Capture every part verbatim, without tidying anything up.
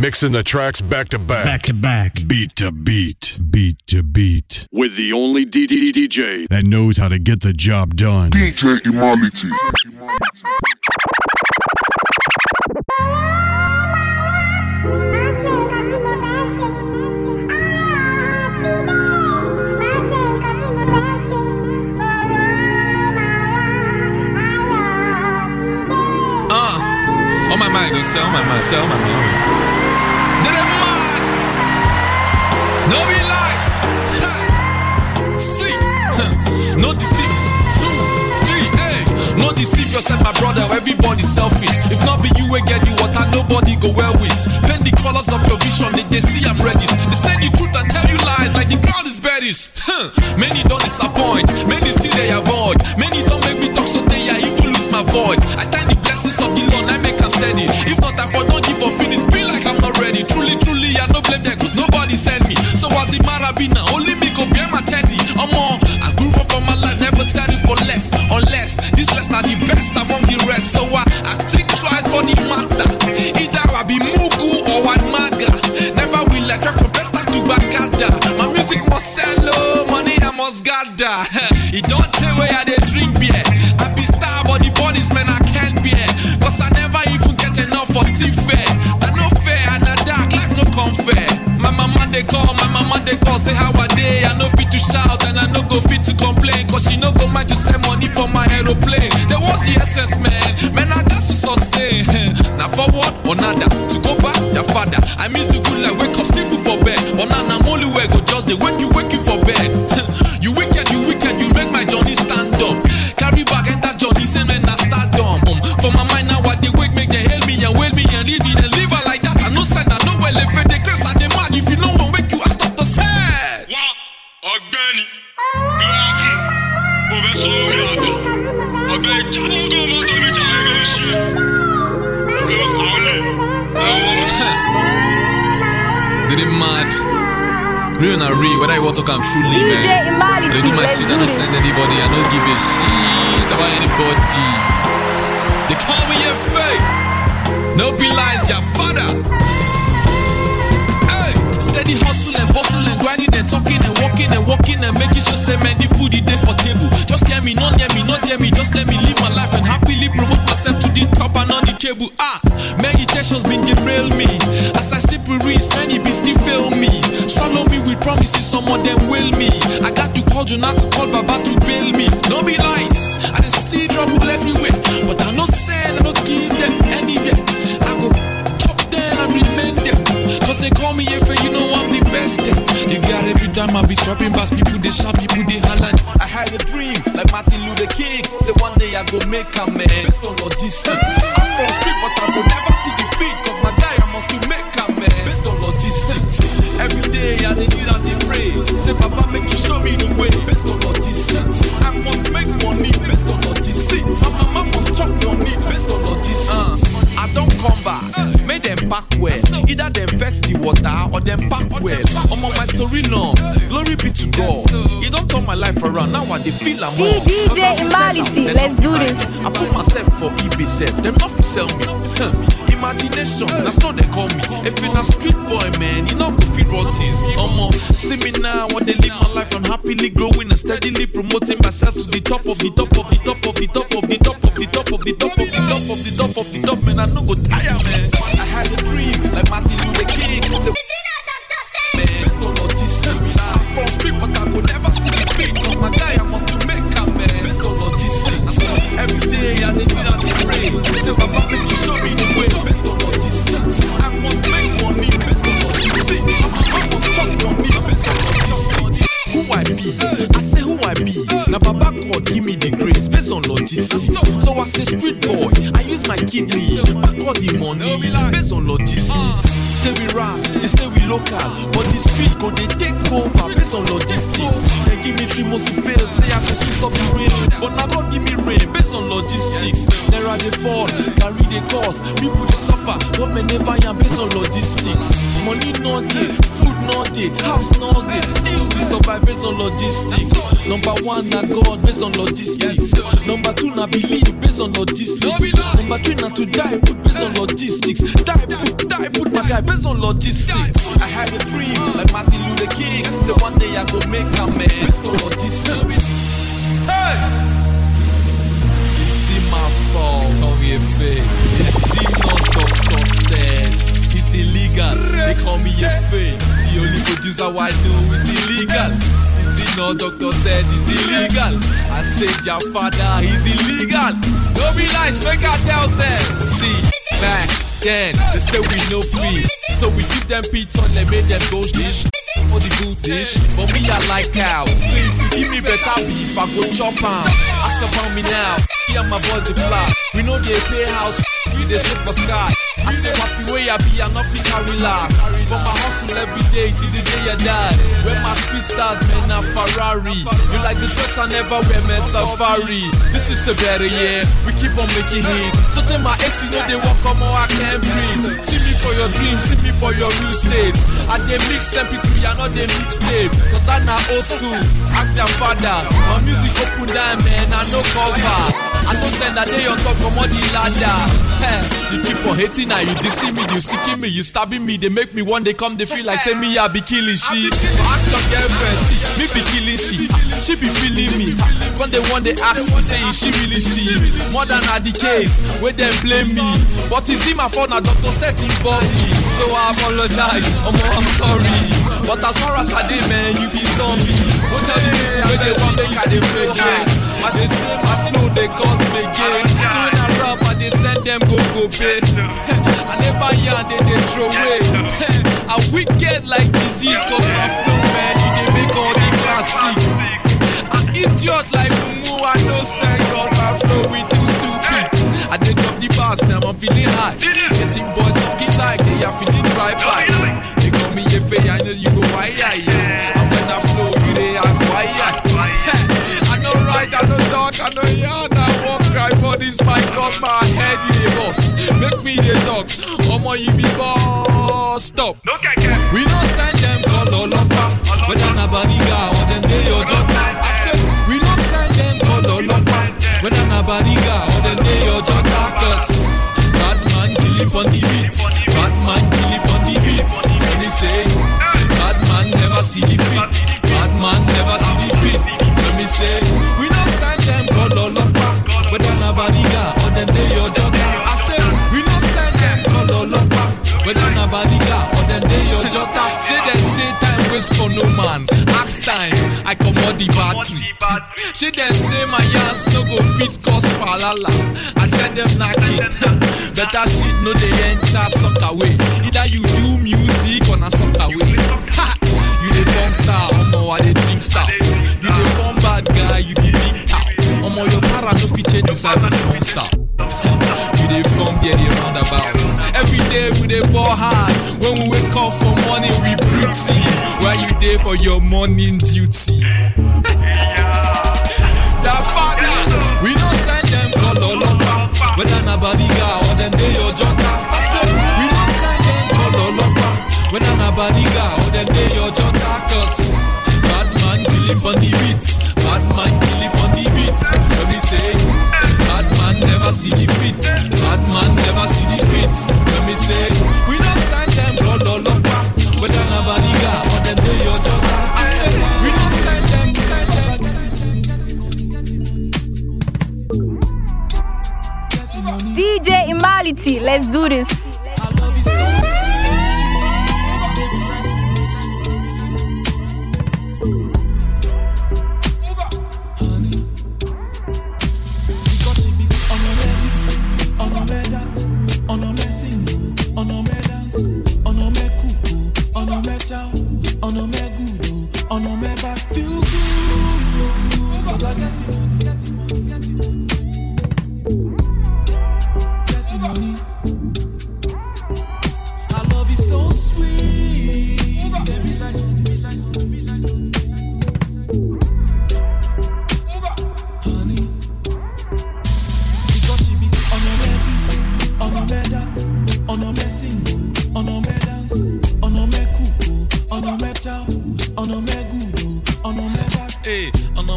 Mixing the tracks back to back. Back to back. Beat to beat. Beat to beat. With the only D J that knows how to get the job done. D J Imality. Sell my mind, sell my mind. Did it mad? No be lies. See, no deceit. Two, three, hey. No deceive yourself, my brother. Everybody's selfish. If not be you, we get you water. Nobody go well wish. Paint the colors of your vision. They, they see I'm reddish. They say the truth and tell you lies like the ground is berries. Many don't disappoint. Many still they avoid. Many don't make me talk so they I even lose my voice. I thank the blessings of the Lord. I make them steady. If not, I for don't give up finish. Be like I'm not ready. Truly, truly, I don't blame them cause nobody sent me. So as it matter be now, only me go bear my teddy. I'm on. I grew up for my life, never settle for less. Unless this less not the best among the rest. So I, I think twice for the matter. Either I be Mugu or I maga. Never will I try from Vesta to Bagada. My music must sell, oh, money I must gather. It don't tell where I they drink beer. I be star, but the bodies man I can't bear. Cause I never even get enough for T-Fair. I know fair and a dark life no come fair. My mama they call, my mama they call, say how a day. I know fit to shout and I no go fit to complain. Cause she no go mind to send money for my aeroplane. There was the essence man, man I got to sustain. Now forward or nada, to go back, your father. I miss the good life, wake up, see food for bed. But now I'm only way go just they wake you, wake you for bed. You wicked, you wicked, you make my journey stand up. Carry back enter Johnny, say man I start dumb. Um, for my mind now what they wake make they hail me and wail me and leave me and leave her like that. I no send, I no well if they grace I demand. If you know one wake you out of the set. Wa Ogbeni, Gladi, Obeso Gladi, Ogbeni Chabogo Moto mi Chabogo shi. Did it mad? Real and real, whether you want to come truly, D J man. Imality, I do my shit, I don't send anybody, I don't give a shit about anybody. They call me a fake. No be lies, your father. Hey, steady hustle and bustle and grinding and talking and walking and walking and making sure say man the food is there for table. Just hear me, not hear me, not hear me. Just let me live my life and happily promote myself to the top and on the cable. Ah, meditations been derail me. As I simply reach, many be still fail me. Swallow me with promises, some of them will me. I got to call you not to call Baba to bail me. No be lies, I just see trouble everywhere. But I no send, I no give them anywhere. I go chop them and remain them. Cause they call me if you know I'm the best. You got every time I be strapping bass, people they shout, people they holler. I had a dream like Martin Luther King. Say one day I go make a man. Based on logistics, I'm from street but I will never see defeat. Cause my guy I must to make a man. Based on logistics, every day I they need and they pray. Say Papa make you show me the way. Based on logistics, I must make money. Based on logistics, my mama must chop money. Based on logistics, uh, I don't come back. Make them back well. Either them vex the water or them back well. I'm on my story long. Glory be to God. You don't turn my life around. Now I they feel I'm D J Imality, let's do this. I put myself for eBay self. Them not for sell me. Imagination, that's what they call me. If you're a street boy, man, you know go feed rotters. Um, see me now, when they live my life, I'm happily growing and steadily promoting myself to the top of the top of the top of the top of the top of the top of the top of the top of the top of the top, man. I no go tire, man. I had a dream like Martin Luther King. Say, man, based on logistics, I'm from street, but I could never see the street. Cause my guy, I must to make a man. Based on logistics, every day I need to be pray. Say, Papa, make you show me the way. Based on logistics, I must make money. Based on logistics, I must talk money. Based on logistics, who I be, I say who I be. Now Baba God give me the grace based on logistics. So as a street boy, I use my kidney, back all the money based on logistics. Say we rap, they say we local, but the street go they take over based on logistics. They give me three months to fail, say I can switch up the rain, but now God give me rain based on logistics. There are they fall, carry the cost, people they suffer, government never am based on logistics. Money not there, food not there, house not there, still we survive based on logistics. Number one na God based on logistics. Number two na believe based on logistics. Number three na to die put based on logistics. Die put, die put my guy based on logistics. I had a dream like Martin Luther King. So one day I go make a man based on logistics. Hey! You see my fault, call me a fake. You see no doctor said it's illegal. They call me a fake. The only producer I know is illegal. You see no doctor said it's illegal. I said your father is illegal. Don't be nice, make our tells them. See, back then they say we no free, so we give them pizza and they made them go dish. For the good dish, but me I like cow. So if you give me better beef, I go chop am. Ask about me now, here my boys the fly. We know they pay house, we they sleep for sky. I say what the way I be, I not fit carry laugh. But my hustle every day till the day I die. When my speed starts, man, a Ferrari. You like the dress I never wear, man, safari. This is a better year, we keep on making hit. So tell my ex, you know they walk on more, I can't breathe. See me for your dreams, see me for your real state. I they mix M P three, I know they mixtape. Cause I'm not old school, ask their father. My music open down, man, I no cover. I don't send a day on top of the ladder. You keep on hating now, you deceive me, you seeking me, you stabbing me. They make me one day come, they feel like say me I be killing she. Ask your girlfriend, see me be killing she. She be feeling me. When they one they ask me, say is she really she? More than a the case, where they blame me. But is it my fault now? Doctor said he bought me, so I apologize. Oh, I'm sorry. But as far as I did, man, you be zombie. What tell you when they want they can they play game? I say same as know they cause me game. So when I rap, I they send them go go pay. I never yarn they they throw away. I wicked like disease cause my flow, man, you they make all the classic. An idiot like Mumu, I know say God my flow with too stupid. I did drop the bars, now I'm feeling high. Getting boys looking like they are feeling dry by. They call me a fay, I know you go why I yeah. And when I flow, you they ask why I. I know right, I know dark, I know yarn. I won't cry for this mic cause my head is a bust. Make me the dog, Omo you be boss. Stop. We don't send them call Olopa, but then a bariga or them they your jota. I said we don't send them call Olopa, but then a bariga or them they your jota. Cause bad man kill him on the beats, bad man kill him on the beats. Let me say, bad man never see the fit, bad man never see the fit. Let me say, we don't send them call Olopa, but then a bariga or them they your jota. I said we don't send them call Olopa, but then a bariga or them they your jota. Say them say time waste for no man. Ask time, I come on the battery. Say them say my ass no go fit cause falala. I said them knocking. Better shit no they enter soccer way. Either you do music or na soccer way. Ha! You the form star, omo I dey drink stouts. You the form bad guy, you be big cow. Omo your para no fit change inside the phone star. You the form get the roundabouts. Every day we dey ball hard. When we wake up for morning we pretty. Where you dey for your morning duty? Their father, we don't send them call Olopa, but then a bariga or them they your jota. I said we don't send them call Olopa, but then a bariga or them they your jota. Cause bad man kill him on the beats, bad man kill him on the beats. Let me say, bad man never see the fit, bad man never see the fit. Let me say, we don't send them call Olopa, but then a bariga or them they your jota. I said we don't send them, send them. D J Imality, let's do this. I love you so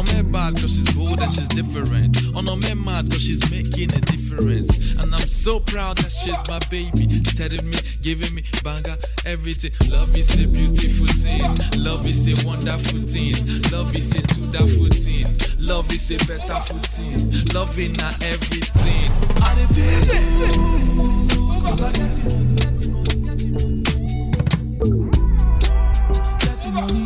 me bad cause she's bold and she's different. On me mad cause she's making a difference. And I'm so proud that she's my baby. Telling me, giving me banger, everything. Love is a beautiful thing. Love is a wonderful thing. Love is a two-da-full thing. Love is a better thing. Love in everything. I dey feel good cause I get it money. Get it money.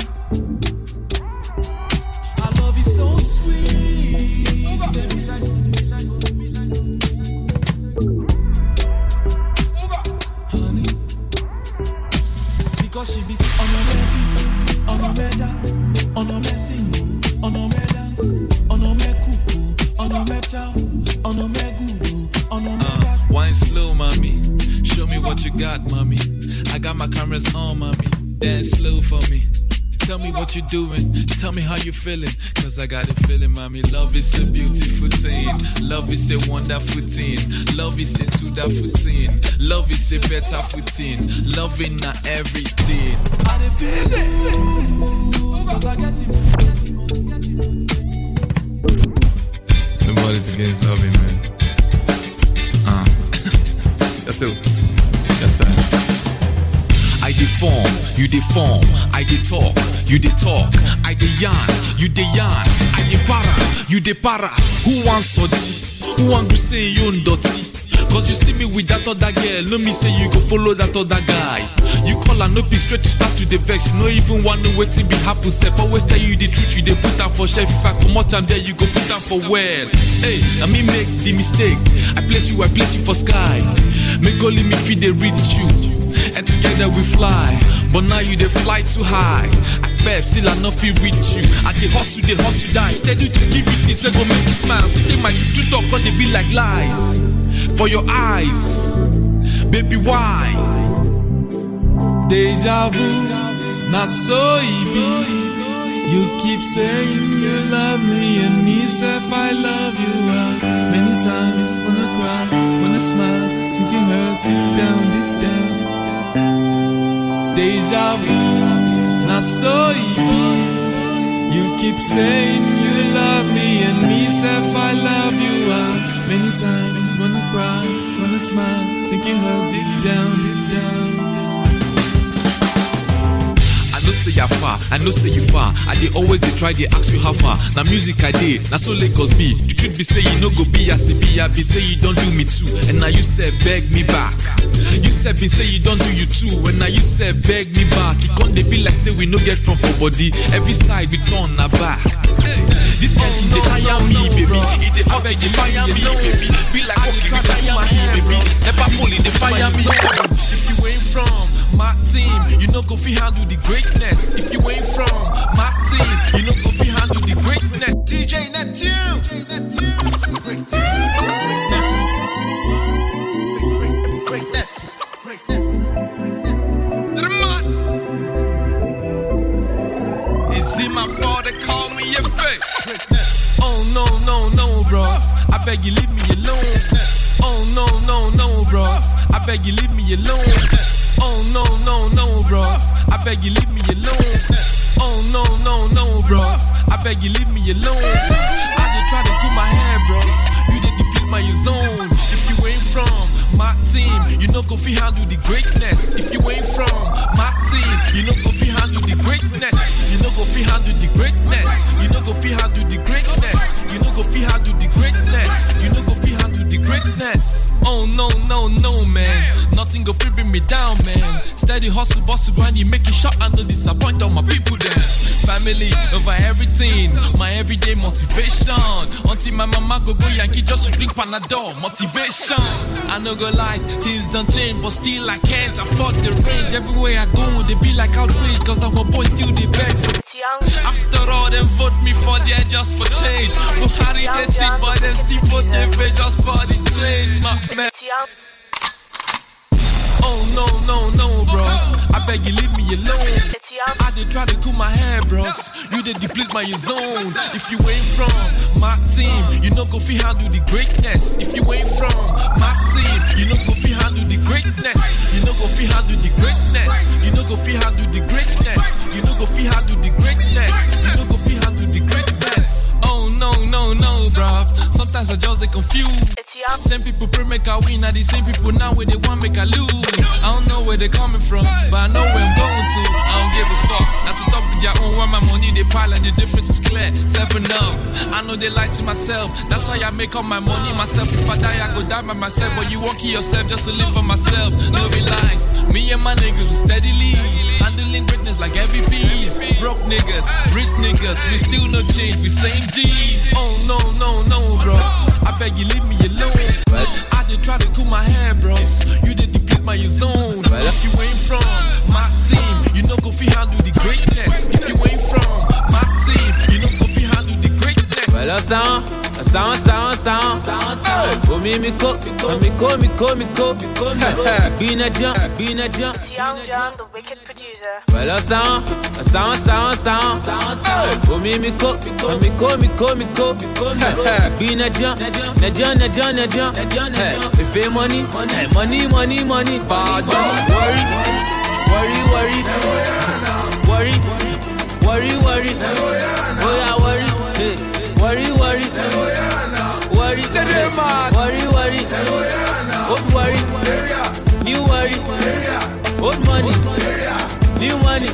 Our love is so sweet. Baby like honey, like honey, like honey. Because she be on her ladies, on her that, on her single, on her dance, on her cuckoo, on her chow, on her good, on her that. Wine slow, mommy. Show me what you got, mommy. I got my cameras on, mommy. Dance slow for me. Tell me what you're doing. Tell me how you're feeling. Cause I got a feeling, mommy. Love is a beautiful thing. Love is a wonderful thing. Love is a two-da-full thing. Love is a better thing. Love in everything. I dey feel good cause I get it. Nobody's against loving, man. Uh. Yes, sir. Yes, sir. I deform, you deform. I de talk, you de talk. I de yarn, you de yarn. I de para, you de para. Who wants sodi? Who want to say you dirty? Cause you see me with that other girl. Let me say you go follow that other guy. You call her no pick straight to start to the vex. You no even want to wait till be happen. Self always tell you the truth. You they put her for chef. If I come out and there, you go put her for well. Hey, I me make the mistake. I place you, I place you for sky. Make only me feed they reach you. And together we fly. But now you they fly too high. I bet still I not feel reach you. I they hustle, they hustle die. Steady to give you things that go make you smile. So they might do talk on they be like lies. For your eyes, baby, why? Deja vu, not so easy. You keep saying you love me, and me say I love you. Uh, many times wanna cry, wanna smile, thinking hurts it down, deep down. Deja vu, not so easy. You keep saying you love me, and me say I love you. Uh, many times wanna cry, wanna smile, thinking hurts deep down, deep down. I know say you far, I know say you far. I they always they try, they ask you how far. Now music I did, now so Lagos be. You could be say you no go be as a be, I be say you don't do me too. And now you say beg me back. You said be say you don't do you too. And now you say beg me back. You can't they be like say we no get from for body. Every side we turn our back. This can't oh, no, they tire no, me, no, baby. Bro. It they hot, they fire me, baby. Be like okay, try to my hair, baby. Never fully they fire me. If you ain't from my team, you know go fi handle the greatness. If you ain't from my team, you know go fi handle the greatness. D J Neptune, D J Neptune, greatness, greatness, greatness, greatness. Is it my fault they call me a fake? Oh no no no, bros. I beg you leave me alone. Oh no no no, bros. I beg you leave me alone. Oh no no no, bros. I beg you leave me alone. Oh no no no, bros. I beg you leave me alone. I did try to keep my hair, bros. You did deplete my zone. If you ain't from my team, you know go fi handle the greatness. If you ain't from my team, you know go fi handle the greatness. You know go fi handle the greatness. You know go fi handle the greatness. You know go fi handle the greatness. You know go fi handle the greatness. Oh no no no, man. Nothing go fi bring me down, man. Steady hustle, bustle, grind, you make it shot and no disappoint all my people then. Family over everything, my everyday motivation. Until my mama go go Yankee just to drink Panadol. Motivation. I no go lies, things don't change, but still I can't afford the range. Everywhere I go, they be like outrage, cause I'm a boy still they beg for. After all, them vote me for there just for change. Buhari they sit, but them still vote they pay just for the change, my man. Oh no no no, bros. I beg you leave me alone. I did try to cool my hair, bros. You did deplete my zone. If you ain't from my team, you know go fi handle the greatness. If you ain't from my team, you know go fi handle the greatness. You know go fi handle the greatness. You know go fi handle the greatness. You know go fi handle the greatness. You know go fi handle the greatness. sometimes I just get confused. It's young. Same people pray make I win, now the same people now where they want make I lose. I don't know where they coming from, but I know where I'm going to. I don't give a fuck. Now to talk with their own, where my money they pile and the difference is clear. Seven up. I know they lie to myself. That's why I make all my money myself. If I die, I go die by myself. But you won't kill yourself just to live for myself. No lies. Me and my niggas will steadily handling greatness like M V Ps. Broke niggas, rich niggas, we still no change, we same G's. Oh no, no, no, bro. I beg you leave me alone. I did try to cool my hair, bro. You did deplete my zone. If you ain't from my team, you know go fi handle the greatness. If you ain't from my team, you know go fi handle the greatness. Well, a sound, a sound, sound, sound, sound. Oh, me, me, co, me, co, me, co, me, co, me, co, me, co, me, co. Being a jump, being a jump. It's Young John, the wicked producer. Well, a sound, a sound, sound, sound, sound. Oh, me, me, co, me, co, me, co, me, co, me, co, me, co, me, co. Being a jump, na jump, na jump, na jump, na jump, na jump. If it money, money, money, money, money, bad worry, worry, worry, worry, worry, worry, oh yeah, worry, hey, worry, worry, worry, worry, worry, old worry, new worry, old money, new money,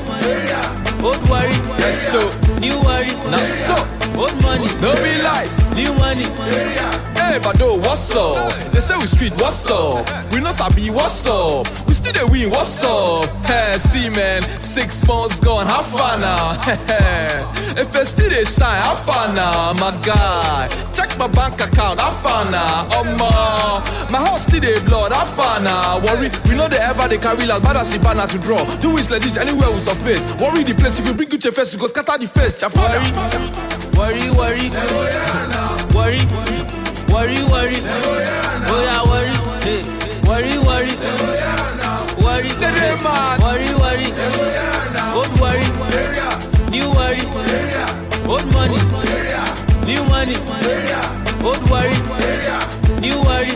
old worry, yes so, new worry, not so, old money, no be lies, new money. Hey, Bado, what's up? They say we street, what's up? We not sabi, what's up? We still the win, what's up? Hey, see man, six months gone, how far now? If I still they shine, how far now, my guy? Check my bank account, how far now? Oh my, my house still they blood, how far now? Worry, we know they ever they carry like bad as the banner to draw. Do it like this anywhere we surface. Worry the place, if you bring good your face, you go scatter the face. Worry, worry, worry, worry. Worry, worry, oh yeah, worry, hey, worry, worry, worry, worry, worry, old worry, new worry, old money, new money, old worry, new worry,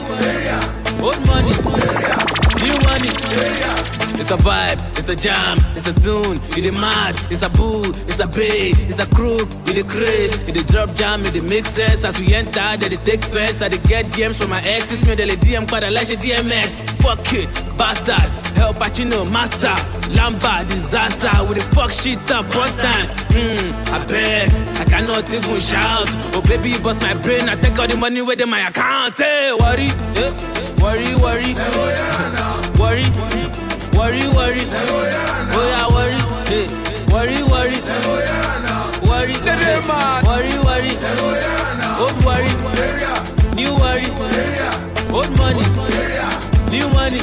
old money, new money. It's a vibe, it's a jam, it's a tune, it's a mad, it's a boo, it's a bay, it's a crew, it's a craze, it's a drop jam, it's a mixes. As we enter, they take first, I get D Ms from my exes, me they D M quite a like D M X. Fuck it, bastard, help Pacino, master, Lamba, disaster, with the fuck shit up one time. Hmm, I beg, I cannot even shout. Oh baby, bust my brain, I take all the money with in my account. Hey, worry, eh, worry, worry, worry. Worry, worry, oh yeah, worry, hey, worry, worry, worry, worry, worry, old worry, new worry, old money, new money,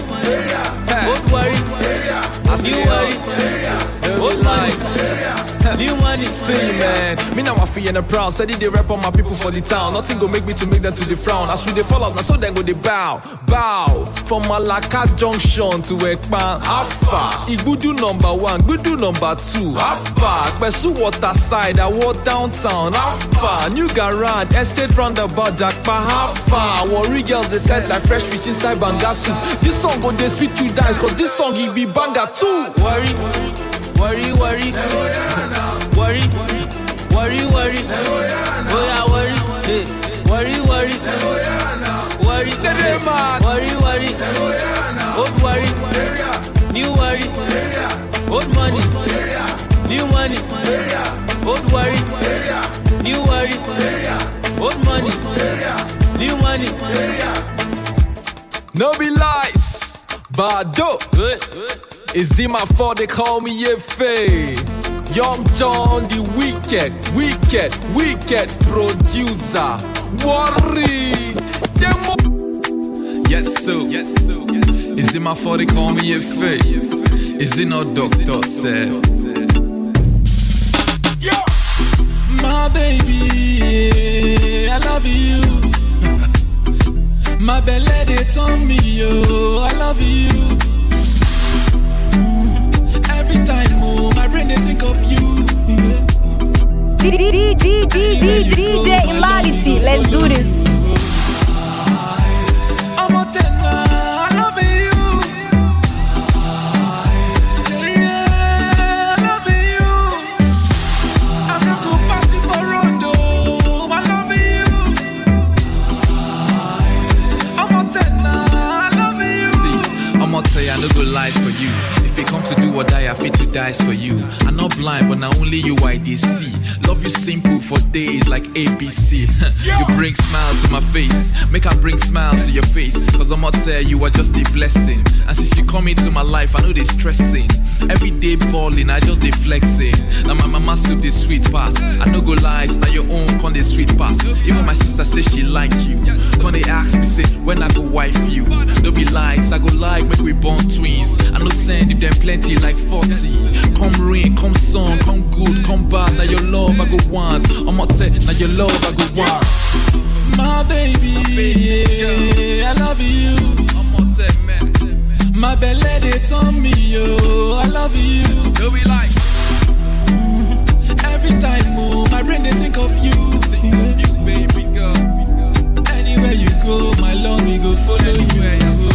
old worry, new worry, old money, new money. See man, me now I feel in a proud. Steady they rap on my people for the town. Nothing go make me to make them to the frown. As we they fall out, now so then go they bow, bow. From Malaka Junction to Ekpan, Alpha. Igudu number one, Gudu number two, Alpha. Besu water side, I walk downtown, Alpha. New Garand, estate roundabout, Jackpa, Alpha. Worry girls they said like fresh fish inside Bangasu. This song go they sweet you dice, cause this song it be banger too. Worry, worry, worry, worry, worry, worry, oh yeah, worry, hey, worry, worry, worry, worry, worry, old worry, new worry, old money, new money, old worry, new worry, old money, new money. No be lies, Bado. Is it my fault they call me Yefe? Young John, the wicked, wicked, wicked producer. Worry. Demo. Yes, so. Yes, so. Is it my fault they call me Yefe? Is it not Doctor Seth? Yeah. My baby, I love you. My belly they told me, yo, I love you. Every time, oh, my brain they think of you. D J Imality, let's do this. I'm a tenor, I love you. Yeah, I love you. I'm not gonna pass you for Rondo. I love you. lies for you. If it comes to do or die, I fit to die for you. I'm not blind, but now only you I did see. Love you simple for days like A B C. You bring smile to my face, make her bring smile to your face. Cause I'm not tell you are just a blessing. And since you come into my life, I know they stressing. Every day balling, I just they flexing. Now my mama soup this sweet pass. I no go lies, now your own con they sweet pass. Even my sister say she like you. When they ask me, say, when I go wife you. Don't be lies, I go like, make we born twins. I no send if them plenty like forty. Come rain, come sun, come good, come bad. Now your love I go want. I'm not say, now your love I go want. My baby, my baby yeah, I love you. I'm not say, man. My belly they told me, yo, I love you. Don't be like. Every time, move, my brain they think of you. Think of you, baby girl. Anywhere you go, my love me go follow Anywhere you. you go.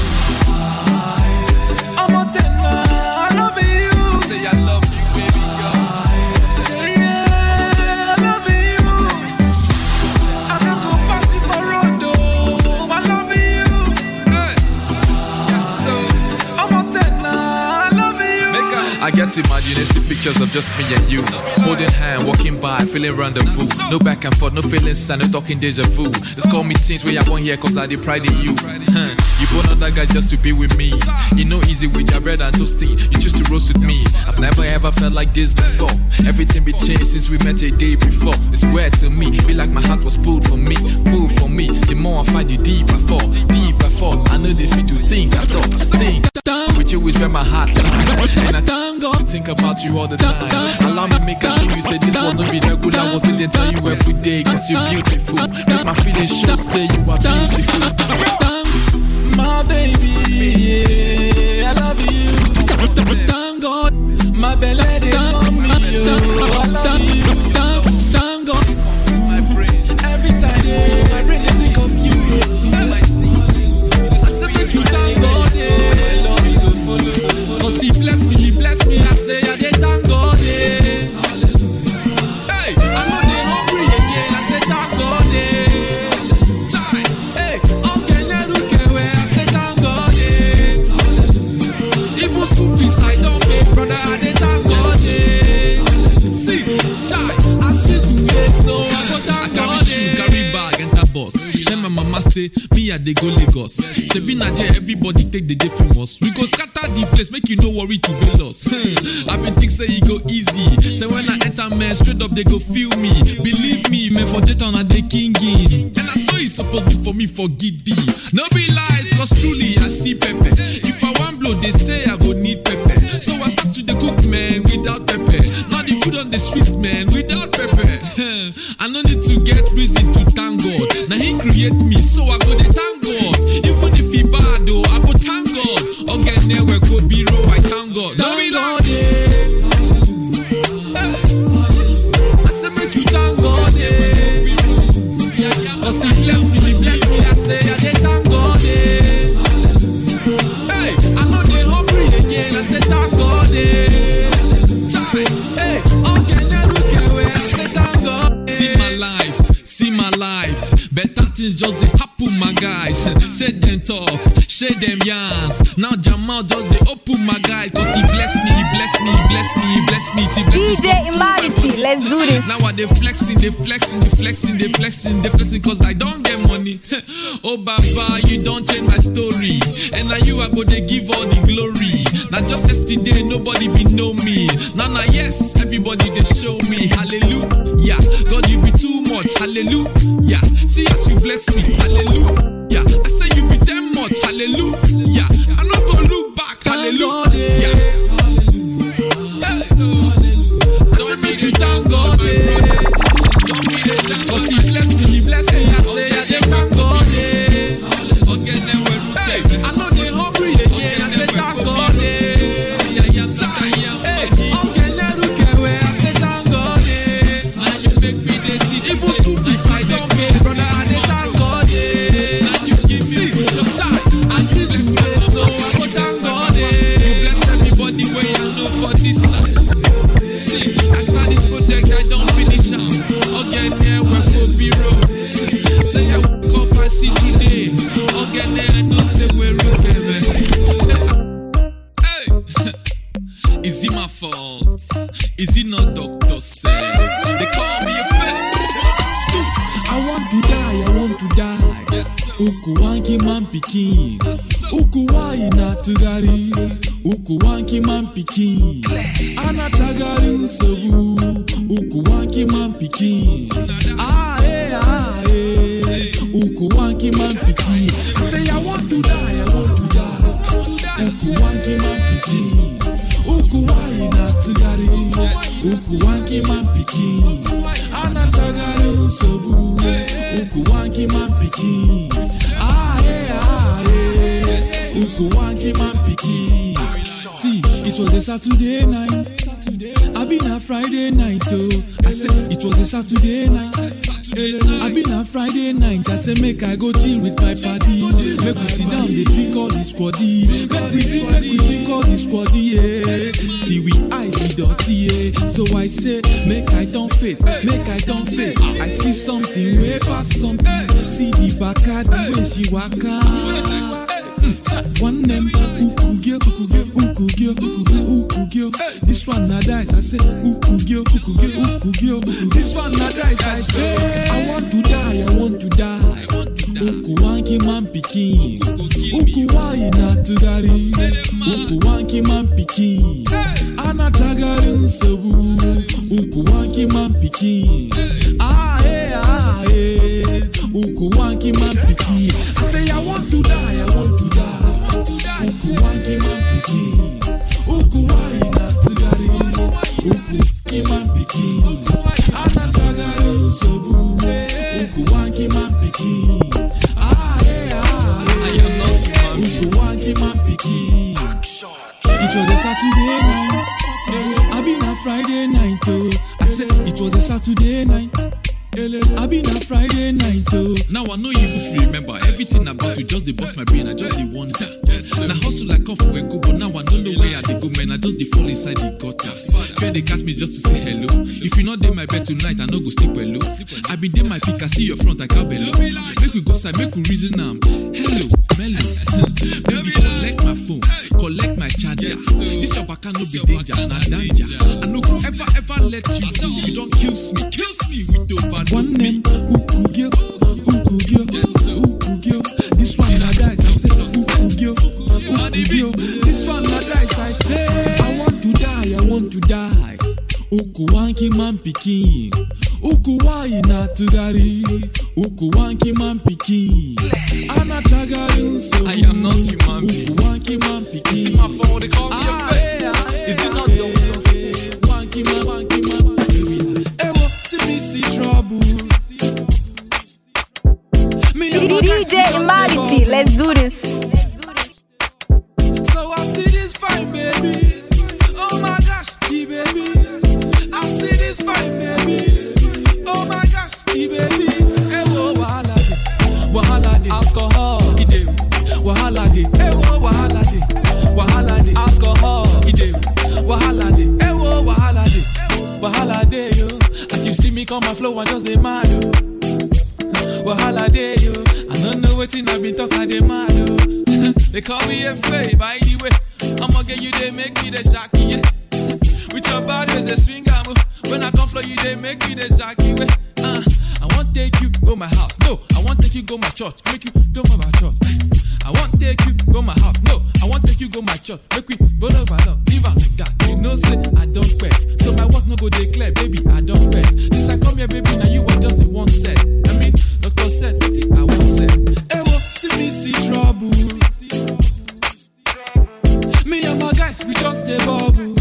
I'm a tenor, I love you. Say I love you, baby girl. Yeah, I love you. I don't go past you for road, though. I love you. Hey. Yes, so. I'm a tenor, I love you. I get to imagine and see pictures of just me and you. Holding hand, walking by, feeling rendezvous. No back and forth, no feeling sad, no talking deja vu. It's called me things where I won't hear cause I did pride in you. You born another guy just to be with me. You know easy with your bread and toasty. You choose to roast with me. I've never ever felt like this before. Everything be changed since we met a day before. It's weird to me, feel like my heart was pulled for me. Pulled for me, the more I find you deep I fall. Deep I fall, I know they fit to think at all. Think, with you is where my heart lies. And I thank God to think about you all the time. Allow me make a show you say this one don't be regular. I was didn't tell you every day cause you're beautiful. Make my feelings show say you are beautiful. My baby, yeah, I love you. Thank God, my belly they told me, yo, I love you. Thank God, every time yeah, I really think of you. I said make you thank God, yeah, I love you, go follow, go follow. Cause he bless me, he bless me, I say I did thank God, yeah. Hey, I know they hungry again, I say thank God, yeah. Hey, okay, never care where I say thank God, yeah. Even school fees I don't pay, brother, I did thank God, yeah. See, Chai, I see to it, so I go thank God, yeah. Carry bag, enter bus. Then my mama say, me I dey go Lagos. Shebi Naje, everybody take the day famous. We go scatter the place, make you no worry to bail us. I been think say it go easy. Say when I enter man, straight up they go feel me. Believe me, man for that on a day king in. And I saw it supposed be for me for giddy. No be lies, cause truly I see pepper. If I want blow, they say I go need pepper. So I start to the cook man without pepper. Now the food on the sweet man without pepper. I no need to get reason to thank God. Now he create me, so I go to thank God. Even if he bad though, I go thank God. Again, there we could be raw, I thank God. No be God, yeah. I said make you thank God, yeah. Cause he bless me, he bless me, I say I did thank God, yeah. Hey, I know they hungry again, I say thank God, yeah. Hey, okay, never care where I say thank God, yeah. See my life, see my life. Better things just they happen, my guys. Say them talk, say them yarns. Now Jamal just they open my guys. Cause he bless me, he bless me, he bless me, he bless me. He bless D J Imality, let's do this. Now they flexing, they flexing, they flexing, they flexing, they flexing. Cause I don't get money. Oh Baba, you don't change my story. And now you I go they give all the glory. Now just yesterday nobody be know me. Now now yes, everybody they show me. Hallelujah, God you be too much. Hallelujah, see as you bless me. Hallelujah, I say you be damn much. Hallelujah, I'm not gonna look back. Hallelujah. I say make you thank God, yeah. Cause he bless me, he bless me, I say I did thank God, yeah. Hey, I know they hungry again, I say thank God, yeah. Hey, okay, never care where I say thank God, yeah. Even school fees I don't pay, brother, I did thank God, yeah. See, I see Is it my fault? Is it not doctor said? They call me a fake. I want to die, I want to die. Yes, sir. Uku wanki man pikin. Uku wa ina tugari. Uku wanki man pikin. Ana tagari usobu. Uku wanki man pikin. Ah eh ah eh. Uku wanki man pikin. I say I want to die, I want to die. Uku wanki man pikin. Uku wa ina tugari. Uku wanki man pikin. Ana tagari usobu. Uku wanki man pikin. Ah yeah, ah yeah. Uku wanki man pikin. See, it was a Saturday night. I been a Friday night oh. I said it was a Saturday night. I been a Friday night. I said make I go chill with my party. Make we sit down, they drink all this squaddy. Make we drink, make we drink all this squaddy. Yeah. Till we eyes be dirty. Yeah. So I say make I don't face, make I don't face. I see something way past something. See the back of the way she waka. One name, Ukugyo, Ukugyo, Ukugyo, Ukugyo, Ukugyo. This one na dice, I say Ukugyo, Ukugyo, Ukugyo. This one na dice, I say I want to die, I want to die. Uku wanki man pikin. Uku wa ina tugari. Uku wanki man pikin. Ana tagari usobu. Uku wanki man pikin. Ah eh ah eh. Uku wanki man pikin. I say I want to die, I want to die. Uku wanki man pikin. Uku wa ina tugari. Uku wanki man pikin. Ana tagari usobu. Uku wanki man pikin. It was a Saturday night. I been a Friday night oh. I said it was a Saturday night. I been a Friday night oh. Now I know you if remember everything about you. Just the bust my brain, I just the wonder. Yes, now hustle like off where go, but now I don't know where I dey go, man. I just the fall inside the gutter. Try they catch me just to say hello. If you not dey my bed tonight, I no go sleep well. I been dey my peak, I see your front, I can't bellow. Make we go side, make we reason am. Hello, mellow. Baby, collect my phone, collect my charger. This your back no be danger, na danger. I no go ever ever let you go. You don't kills me, kills me with over. One name, Ukugyo, Ukugyo, Ukugyo. This one na dice, I say Ukugyo, Ukugyo. This one na dice, I say I want to die, I want to die. Uku wanki man pikin. Uku wa ina tugari. Uku wanki man pikin. Ana tagari uso. I am not human being. Uku wanki man pikin. Is it my fault they call me a fake? Is it not dumb? Wanki man, wanki man. Ewo, see me see trouble. D J Imality, let's do this. So I see this fine baby. Oh my gosh, the baby. I see this fine baby. Oh my gosh, the baby. Ewo wahala de, wahala de. Alcohol, ide. Wahala de, ewo wahala de. Wahala de, alcohol, ide. Wahala de, ewo wahala de. Wahala de yo. As you see me come my flow, I just dey mad yo. Wahala de yo. I don't know what I been talking, they mad yo. They call me a fake, by the way. I'ma get you, they make me the shocky, yeah. With your body as a swinger move. When I come flow you, they make me the shocky, way. Uh, I want take you, go my house. No, I want take you, go my church. Make you, don't go my church. I want take you, go my house. No, I want take you, go my church. Make we, both of my love. Leave out like that. You know, say, I don't quest. So my work no go declare, baby, I don't quest. Since I come here, baby, now you are just a one set. I mean, doctor said, I won't say. Ewo, see me see trouble. Me and my guys, we just a bubble.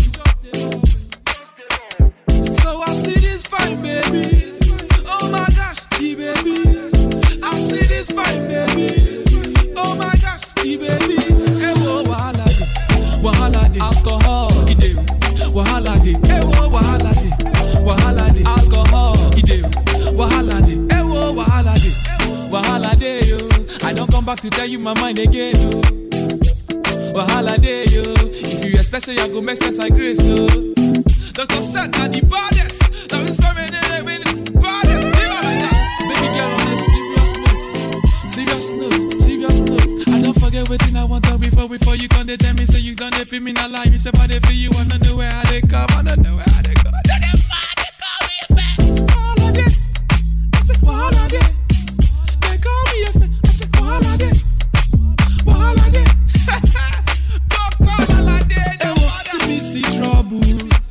So I see this fine baby. Oh my gosh, the baby. I see this fine baby. Oh my gosh, the baby. Ewo wahala de, wahala de. Alcohol, ide. Wahala de, ewo wahala de. Wahala de, alcohol, ide. Wahala de, ewo wahala de. Wahala de yo. I don't come back to tell you my mind again yo. Wahala de yo. If you expect so, you go make sense like grace yo. Doctor said that the baddest. That is permanent with the baddest. Leave it like that. Baby girl on a serious note. Serious note, serious note. I don't forget. forget waiting I want to before before you come. They tell me say you done it feel me not lie. You say but they feel you wanna know where I they come. I don't know where I they go. They they mad, they call me a fan. All of this, I said all of this. They call me a fan. I said all of this, all of this. Go call all of this. They want to me see trouble.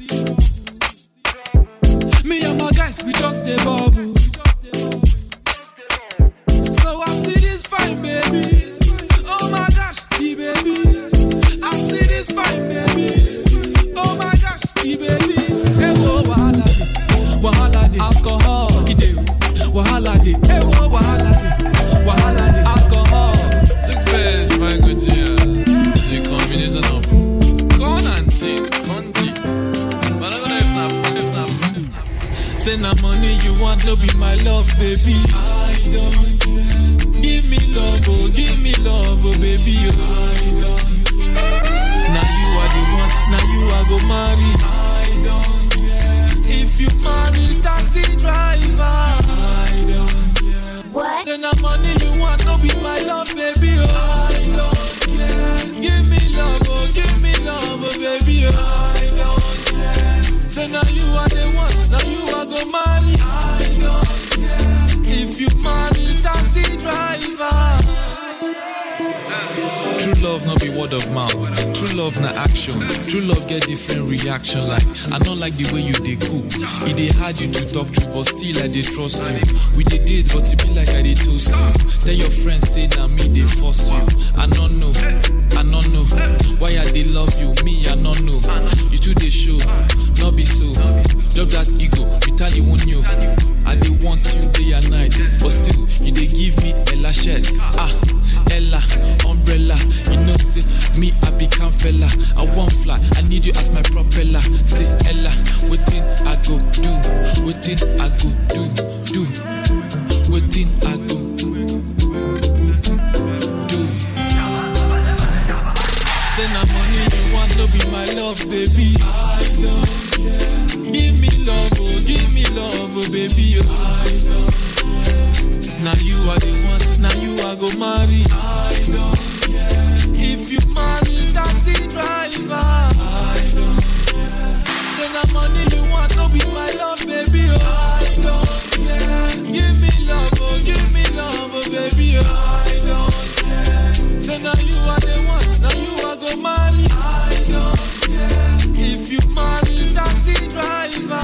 Me and my guys we just stay bubble. So I see this fine baby. Oh my gosh, the baby. I see this fine baby. Oh my gosh, the baby. Hey, whoa, wahala de, wahala de, alcohol, ide, wahala de, hey, whoa, wahala de, wahala de, alcohol. Success, my good dear. The combination of corn and tea, conti. But I don't know if not, if not, if not. Say na money you want, no be my love, baby. I don't care. Give me love, oh, give me love, oh, baby, oh. I don't care. Now you are the one, now you are go marry. I don't care. If you marry taxi driver, I don't care. What? Say na money you want, no be my love, baby, oh. I don't care. Give me love, oh, give me love, oh, baby, oh. I don't care. Say now you are the one, now you are go marry. I don't care. If you marry taxi driver. True love not be word of mouth. True love na action. True love get different reaction. Like I don't like the way you dey cook. It dey hard you to talk to, but still I dey trust you. We dey date, but it be like I dey toast you. Tell your friends say na me dey force you. I don't know, I don't know why I dey love you. Me I don't know. You too dey show, not be so. Drop that ego, Vitali won't you. I dey want you day and night, but still you dey give me Ella shed. Ah, Ella, umbrella. You know say me I become fella. I want fly, I need you as my propeller. Say Ella, waiting I go do, waiting I go do, do, waiting I go do. Say na money you want, no be my love, baby. I don't care. Give me love, oh, give me love, oh, baby, oh. I don't care. Now you are the one, now you are go marry. I don't care. If you marry taxi driver, I don't care. Say na money you want, no be my love, baby, oh. I don't care. Give me love, oh, give me love, oh, baby, oh. I don't care. Say now you are the one, now you are go marry. I don't care. If you marry taxi driver,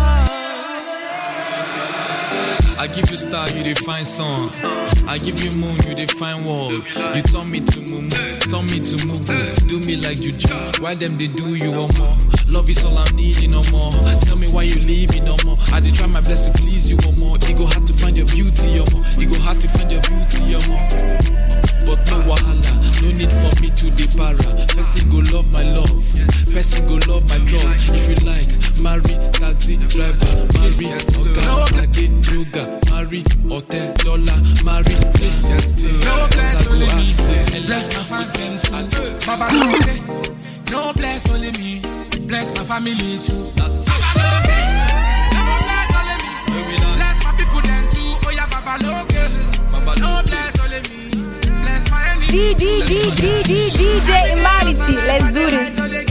I give you star, you define song. I give you moon, you define world. You turn me to mumu, turn me to mugu. Do me like juju, why them they do you one more? Love is all I'm needing no more. Tell me why you leaving no more. I did try my best to please you one more. It go hard to find your beauty your more. It go hard to find your beauty your more. But no wahala, no need for me to depara. Person go love my love, person go love my draws. If you like, marry taxi driver, marry oga, ade yoga, marry hotel dollar, marry. No bless only me, bless my fans them too. Baba no okay, no bless only me, bless my family too. Baba no okay, no bless only me, bless my people them too. Oh yeah, Baba no okay, no bless only me. D D D D D D J Imality, let's do this.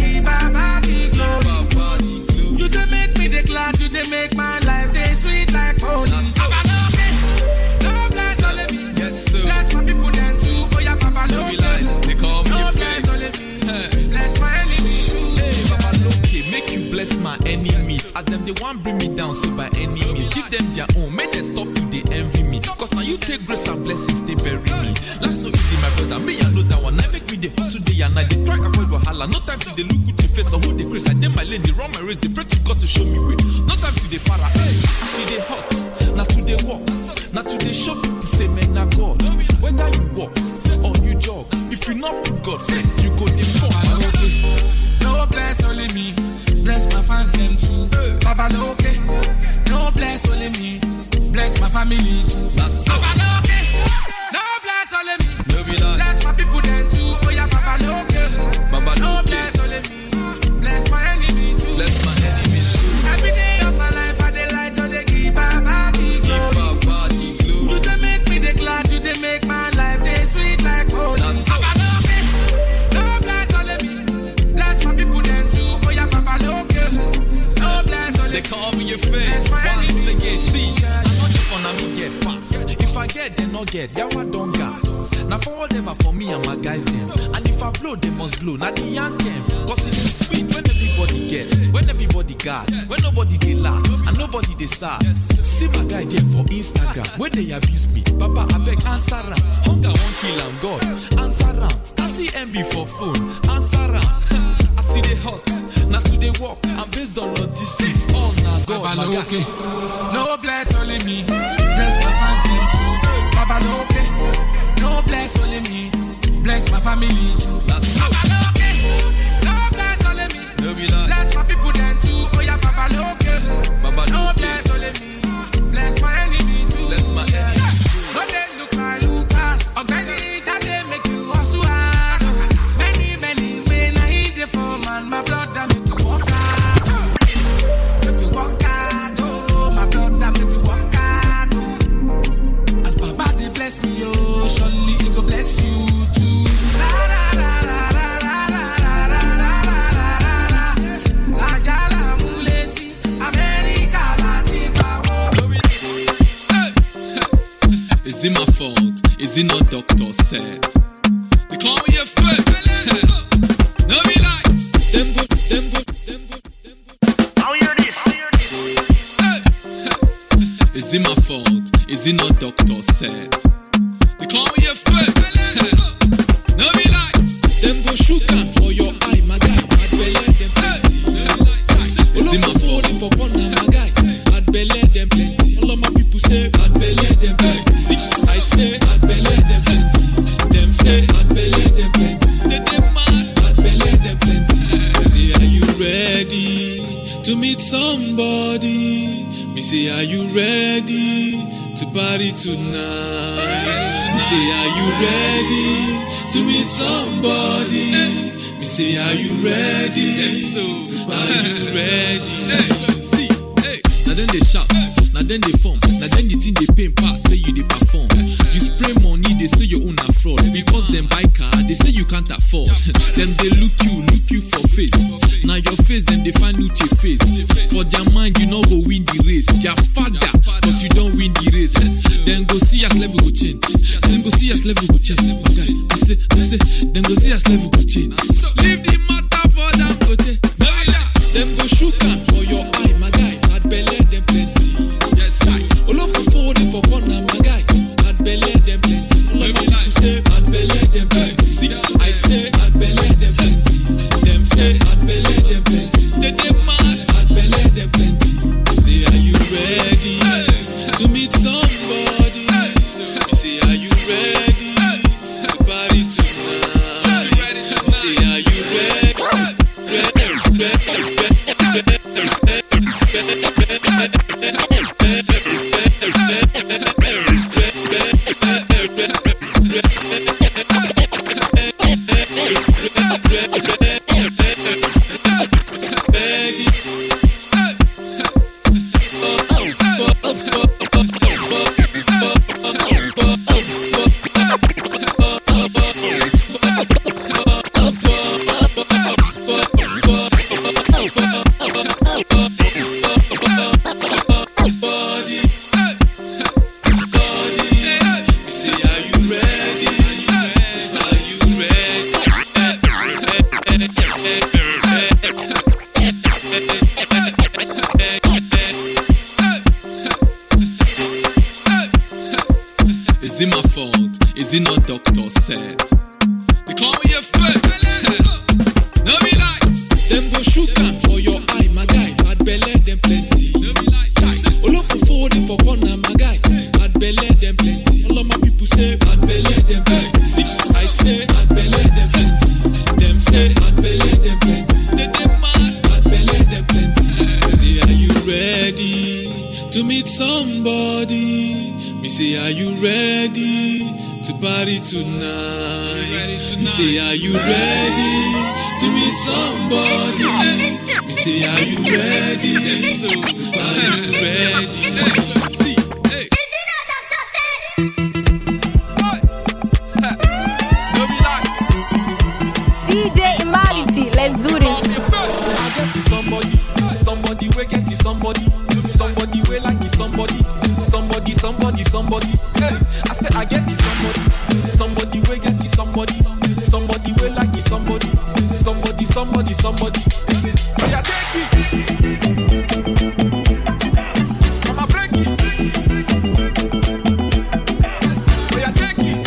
You dey make me dey glad, you dey make my life dey sweet like holy. Baba no okay, no bless only me. Yes sir. Bless my people them too. Oh yeah, Baba no okay, no bless only me. Bless my enemies too. Hey, Baba no okay, make you bless my enemies. As them they want bring me down, so by any means give them their own. Make them stop to they envy me. Cause now you take grace and blessings, they bury me. Life's no easy, my brother. Me I know that one. I make me the hustle day and night. They try avoid wahala. No time to they look with your face or who they grace. I did my lane, they run my race. They pray to God to show me way. No time to they para. Hey, see they hot. Now to they walk. Now to they show people say men na God. Whether you walk or you jog, if you not put God first, you go the fuck. No bless only me, bless my fans them too. Baba no okay, no bless only me, bless my family too. Baba no okay, no bless only me, bless my people them too. Oh yeah, Baba no okay, Baba no bless only me, bless my enemy too. Bless my enemies too. Every day of my life I dey light to the give Baba the glory. You dey make me dey glad, you dey make my life dey sweet like holy. Baba no okay, get, they not get. Yawa don't gas. Now for whatever for me and my guys them. And if I blow, they must blow. Now the young them. Cause it is sweet when everybody get, when everybody gas, when nobody they laugh and nobody they sad. See my guy there for Instagram when they abuse me. Papa, I beg answer am. Hunger won't kill am, God. Answer am. thirty M B for phone. Answer am. I see they hot. Now to they walk. I'm based on logistics. All now God. Baba okay. No bless only me. Bless my fans them too. Baba okay. No bless only me. Bless my family too. Baba okay. No bless only me. No be like. Bless my people then too. Oh yeah, Baba okay. Baba no okay. bless only me. Bless my enemy too. Bless my yeah. enemy. No they look like Lucas. Organic that they make you hustle hard. Many many way na in the form and my blood that make you walk hard. Make you walk hard. Oh my blood that make you walk hard. Oh. As Baba they bless me, oh surely he go bless you too. La la la la la la la la la la la. La jala mulesi America Latina. Is it my fault? Is it not doctor said? They call me a friend. No be lights. Them good, them good, them good, them good. How hear this? Is it my fault? Is it not doctor said? They call me a friend. No be lights. Them go shoot am for your eye, my guy. Bad belly them plenty. Is it my fault? For fun, my guy. Bad belly them plenty. All of my people say bad belly them plenty. I say bad belly them plenty. Them say bad belly them plenty. They them mad. Bad belly them plenty. Say are you ready to meet somebody? Me say are you ready to party tonight? Me say are you ready to meet somebody? Me say are you ready? Yes, so are you ready? Yes, so see, hey. Now then they shout, now then they form, now then you think they pay pass, say you they perform. You spray money, they say you own a fraud. Because them buy car, they say you can't afford. Then they look you, look you for face. Now your face, then they find out your face. For their mind, you know go win the race. Their father, cause you don't win the race. Then go see as level go change. Then go see as level go change. My guy, I say, I say, then go see as level go change. Leave the matter for them go take. Them go shoot am for your eye, my guy. Bad belly them plenty. Yes, I. All of for four, them for fun, my guy. Bad belly them plenty. All of my people say bad belly them plenty. See, I say bad belly them plenty. Them say bad belly them plenty. They them mad. Bad belly them plenty. Say, are you ready to meet somebody? Me say, are you ready to party tonight? Me say, are you ready? Ready, ready, ready. Is it my fault? Is it not doctor said? They call me a friend. No be lights. Them go shoot am for your eye, my guy. Bad belly them plenty. No be lights. All of for four, them for fun, my guy. Bad belly them plenty. All of my people say bad belly them plenty. See, I say bad belly them plenty. Them say bad belly them plenty. They them mad. Bad belly them plenty. Say, are you ready to meet somebody? Me say, are you ready to party tonight? Me say, are you ready to meet somebody? Me say, are you ready? Yes, so are you ready? Yes, so see, hey. Is it not Doctor Said? What? No be like D J Imality, let's do this. I get to somebody, somebody will get to somebody, somebody will like you, somebody, somebody, somebody, somebody. Hey, I somebody. Oh yeah, take it. I'ma break it. Oh yeah, take it.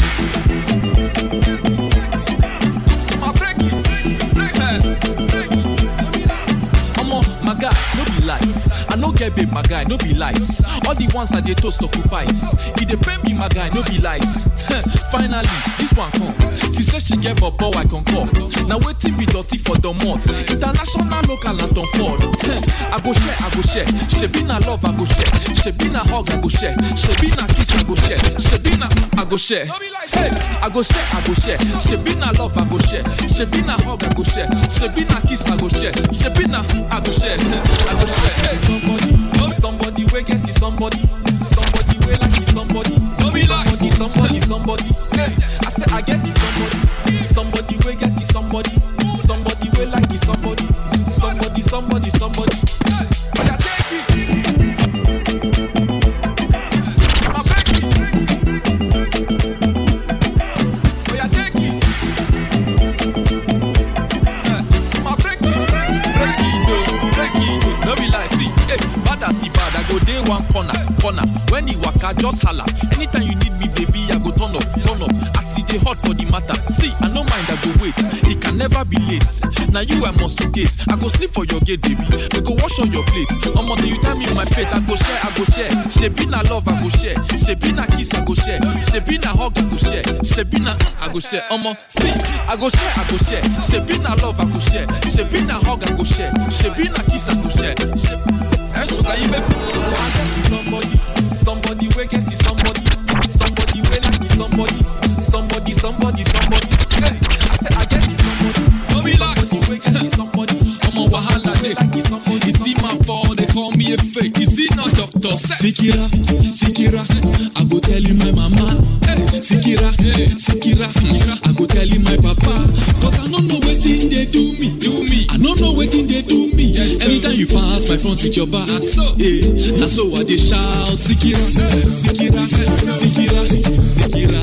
I'ma break it. Break it. Break it. I'ma, my guy, no be lies. I no get babe, my guy, no be lies. All the ones that they toast occupies. He dey pay me, my guy, no be lies. Finally, this one come. She said she get but boy I can call. Now waiting be dirty for the month. International, local and on Ford. I go share, I go share. She be na love, I go share. She be na hug, I go share. She be na kiss, I go share. She be na, I go share. Hey, I go share, I go share. She be na love, I go share. She be na hug, I go share. She be na kiss, I go share. She be na, I go share. I go share. Hey, somebody, somebody, we get you somebody. Somebody, we like you somebody. Somebody, somebody, somebody. Hey, I say I get you somebody. Somebody, we get you somebody. Somebody, we like you somebody. Somebody, somebody, somebody. Hey, but I take it. I'ma break it. But I take it. I'ma break it. Break it, oh, break it, oh. No be lie, see. Hey, bad as he bad, I go day one corner, corner. When he waka, just holla. Anytime you need me, baby, I go turn up, turn up. I see they hot for the matter. See, I no mind, I go wait. It can never be late. Now you I must date. I go sleep for your gate, baby. I go wash all your plates. I'm on you tell me my fate. I go share, I go share. She be na love, I go share. She be na kiss, I go share. She be na hug, I go share. She be na, I go share. I'm on, see, I go share, I go share. She be na love, I go share. She be na hug, I go share. She be na kiss, I go share. She, somebody, somebody, we get you somebody. Somebody, we like you somebody. Somebody, somebody, somebody. Hey, I say I get you somebody. No relax, we get you somebody. I'm a wahala day. You see my fall, they call me a fake. You see not doctor. Sikira, Sikira, I go tell you my mama. Hey, Sikira, Sikira, I go tell you my papa. Cause I don't know what thing they do me. Do me. I don't know what thing they do me. Yes, anytime you pass my front with your back, that's so. Hey, that's so what they shout. Sikira, Sikira, Sikira, Sikira,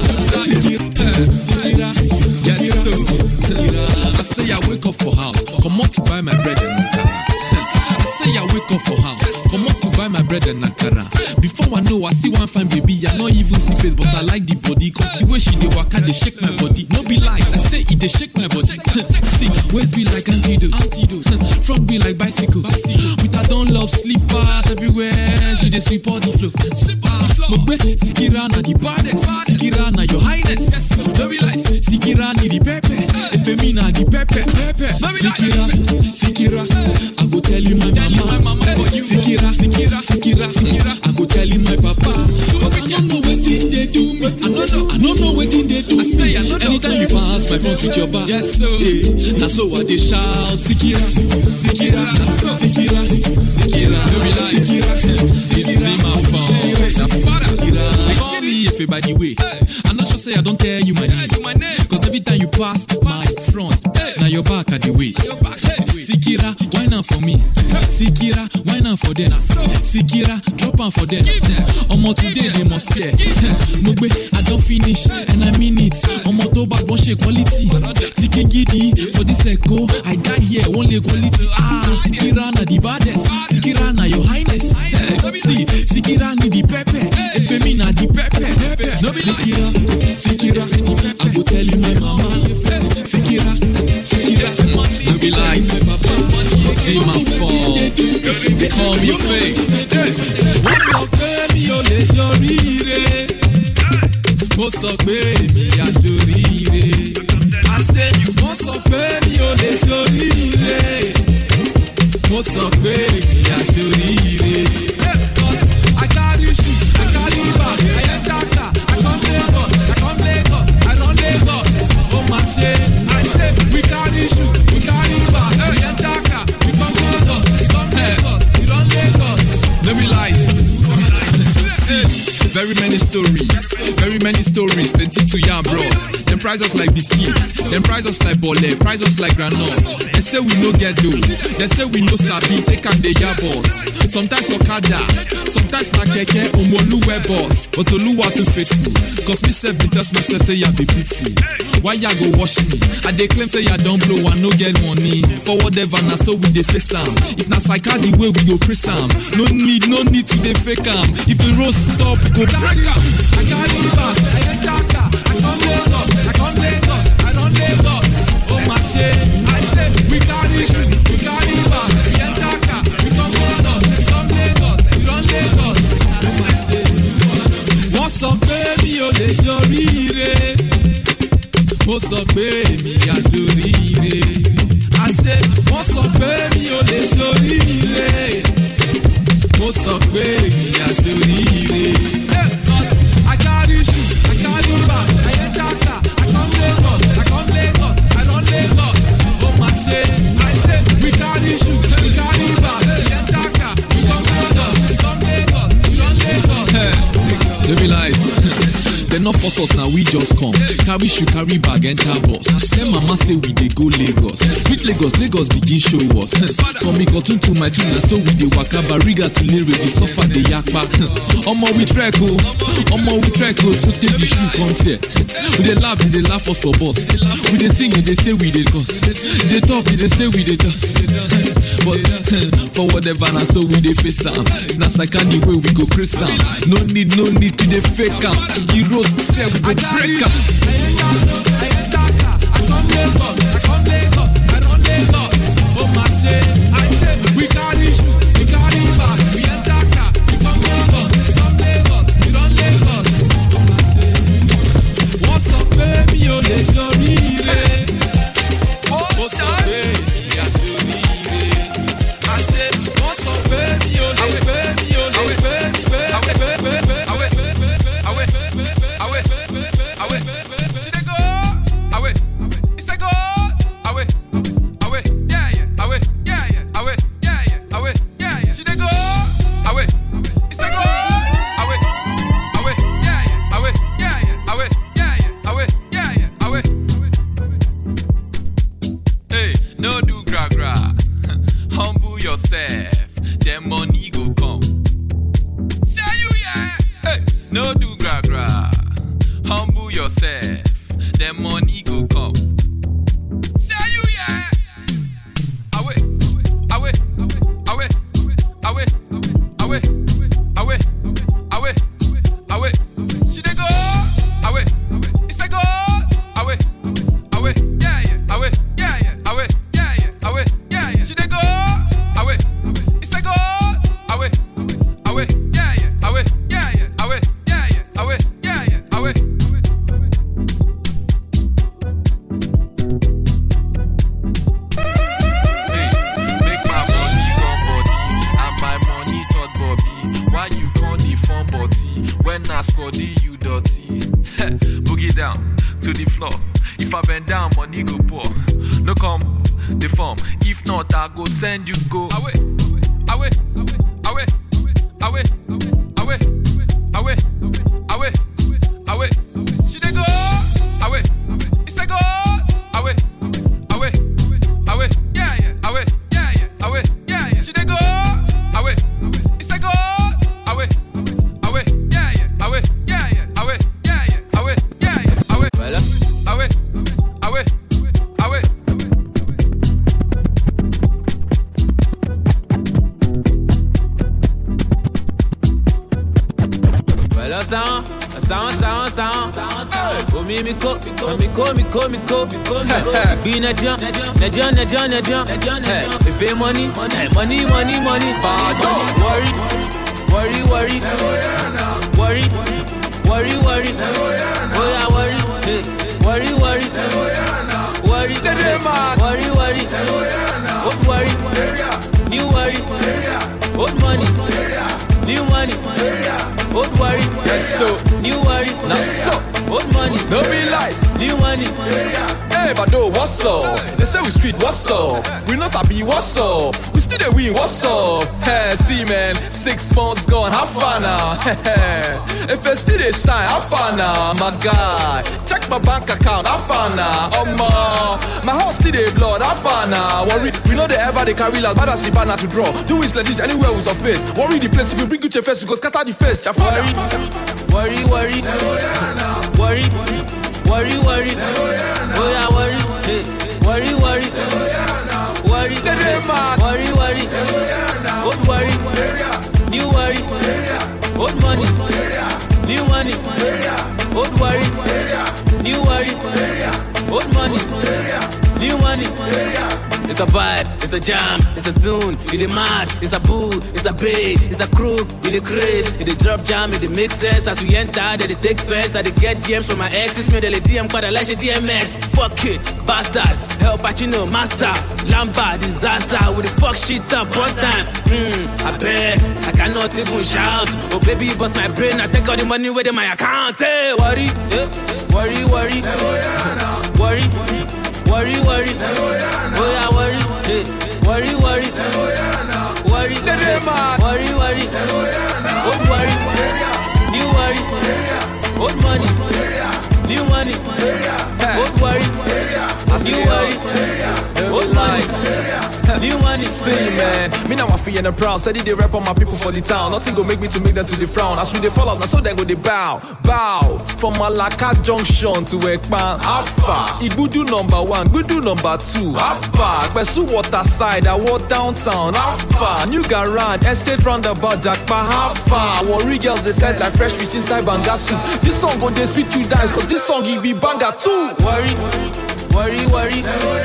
Sikira, Sikira, yes, so. I say I wake up for house, come out to buy my bread and akara. I say I wake up for house, come out to buy my bread and akara. Before I know, I see one fine baby, I not even see face, but I like the body. Cause the way she dey waka, they shake my body. No be lies, I say it, they shake my body. See, waist be like antidote, antidote. Front be like bicycle, bicycle. With I don't love slippers everywhere, she dey sweep all the floor. But wait, Sikira na the baddest, Sikira na your highness. No be lies, Sikira ni the pepe, Efemina the pepe, pepe. Sikira, Sikira, I go tell you my mama. Sikira, Sikira, Sikira, Sikira, I go tell you my papa. Cause I don't know what thing they do me. I don't know, I don't know what thing they do me. Anytime you pass my front with your back, yes, so. Hey, that's so what they shout. Sikira, Sikira, Sikira, Sikira, no be lies, Sikira, Sikira, my phone. They call me if by the way. I'm not sure say I don't tell you my name. Cause every time you pass my front, now your back at the way. Sikira, why not for me? Sikira, why not for them? Sikira, drop on for them. Omo today they must fear. No way, I don't finish and I mean it. Omo to bad wash quality. Chicken giddy for this echo. I die here only quality. Ah, Sikira na the baddest. Sikira na your highness. See, Sikira ni the pepe. Efemina the pepe. No be Sikira, Sikira, I go tell you my mama. Sikira, Sikira, no be lies. See my phone. They call me a fake. What's up, baby? Yo, let's your rire. What's up, baby? I should rire. I said, what's up, baby? Yo, let's your rire. What's up, baby? I should rire. I got you, I got you back. I enter car. I come Lagos. I come Lagos. I run Lagos. Oh my shit. I say, we got issue. We got it back. We enter car. We come Lagos. We come Lagos. We run Lagos. No be lies. Very many stories, very Very many stories, plenty to yarn, bros. Them price us like biscuits, them price us like bole, price us like granite. They say we no get those, they say we no sabi, take and they ya boss. Sometimes Okada, sometimes na keke, omoluwe boss. But Oluwa too faithful, cause me self me just myself say ya be beautiful. Why ya go wash me? I dey claim say ya don't blow and no get money. For whatever, na so we dey face am. If na psycho the way we go press am. No need, no need to dey fake am. If the road stop, go break am. I got it back, I ain't darker. I come Lagos, I come Lagos, I don't Lagos. Oh my shit, I say we got issue, we got it back. I ain't darker, we come Lagos, some Lagos, we don't Lagos. Oh my shit. Wọ́n sọ pé mi ò lè ṣoríire, mo sọ pé mi á ṣoríire. I say wọ́n sọ pé mi ò lè ṣoríire, mo sọ pé mi á ṣoríire. I got issues, I got it back, I ain't darker. I come Lagos, I come Lagos, I don't Lagos. Oh my shit, I say we got issues, we got it back, I ain't darker. We come Lagos, some Lagos, we don't Lagos. They be like, they not force us now, we just come. Carry shoe, carry bag, enter bus. Then mama say we dey go Lagos. Sweet Lagos, Lagos begin show us. From me cotton to my tuna, so we dey waka bariga to Lere, the suffer the yakpa. Omo we trek oh, omo we trek oh, so take the shoe come here. We dey laugh, they dey laugh us for bus. We dey sing, they say we dey cuss. They talk, they say we dey dust. But for whatever, na so we dey face am. Na second the way we go crazy am. No need, no need to dey fake am. The road say we go break am. I ain't darker, I come Lagos, I come Lagos, I don't Lagos. Oh my shit, I say we got issue, we got it back. We ain't darker, we come Lagos, some Lagos, we don't Lagos. Oh my shit. Wọ́n sọ pé mi ò lè ṣoríire, mo sọ pé mi á ṣoríire. I say wọ́n sọ pé mi ò lè pé mi ò lè pé mi pé pé pé pé pé. Be na jump, na jump, na jump, na jump. Hey, if pay money, money, money, money, money. Bad worry, worry, worry, worry, worry, worry. Oh yeah, worry, hey, worry, worry, worry, worry, worry. Old worry, new worry, old money, new money, old worry. Yes so, new worry, not so. Old money, no be lies, new money. Hey, Bado, what's up? They say we street, what's up? We not sabi, what's up? We still they win, what's up? Hey, see man, six months gone, how far now? If I still they shine, how far now? My guy, check my bank account, how far now? Oh my, my house still they blood, how far now? Worry, we know they ever they carry like bad as the banner to draw. Do it like this anywhere with your face. Worry the place, if you bring you to your face, you go scatter the face. Worry, worry, worry, worry, worry, worry, oh yeah, worry, hey, worry, worry, worry, worry, worry, old worry, new worry, old money, new money, old worry, new worry, old money, new money. It's a vibe, it's a jam, it's a tune, it's a mad, it's a boo, it's a bay, it's a crew, it's a craze, it's a drop jam, it's a make sense. As we enter, they take first, I get D Ms from my exes, me they D M quite a like D M X. Fuck it, bastard, help Pacino, master, Lamba, disaster, with the fuck shit up one time. Hmm, I bet, I cannot even shout. Oh baby, you bust my brain, I take all the money within my account. Hey, worry, eh? worry, worry, worry. Worry, worry, oh yeah, worry, hey, worry, worry, worry, worry, worry, old worry, new worry, old money, new money, old worry, new worry, old money, new money. See man, me now I feel in the proud. Steady they rap on my people for the town. Nothing go make me to make them to the frown. As we they fall out, now so they go they bow, bow. From Malaka Junction to Ekpan, Alpha. Igudu number one, Gudu number two, Alpha. Besu water side, I walk downtown, Alpha. New Garand, estate roundabout, Jackpa, Alpha. Worry girls they said like fresh fish inside Bangasu. This song go they sweet you dance, cause this song it be banger too. Worry, worry, worry,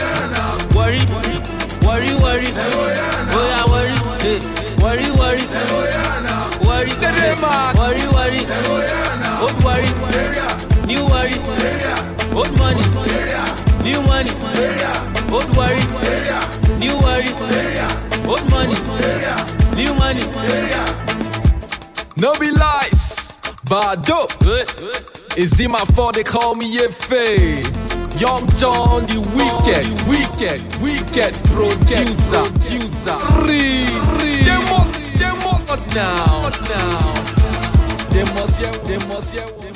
worry. Worry, worry, oh yeah, worry, hey, worry, worry, worry, worry, worry, old worry, new worry, old money, new money, old worry, new worry, old money, new money. No be lies, but dope. Is it my fault they call me Efe? Young John, the wicked, wicked, wicked producer, producer. Re, re. They must, they must not now, not now. They must, yeah, they must, yeah.